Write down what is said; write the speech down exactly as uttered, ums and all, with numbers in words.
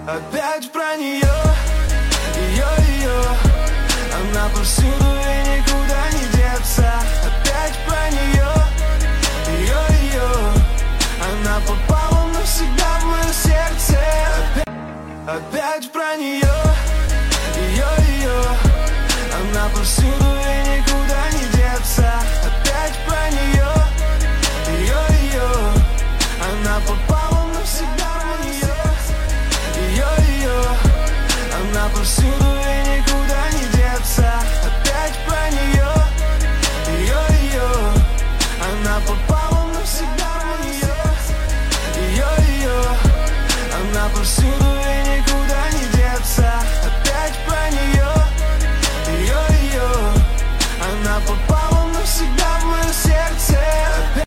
Опять про нее, ее-ее. Она повсюду и никуда не деться. Опять про нее, ее-ее. Она попала навсегда в мое сердце. Опять, опять про нее, ее-ее. Она повсюду и никуда не деться. Опять про нее, ее-ее. Она попала навсегда в мое сердце. Ее-ее. Она повсюду и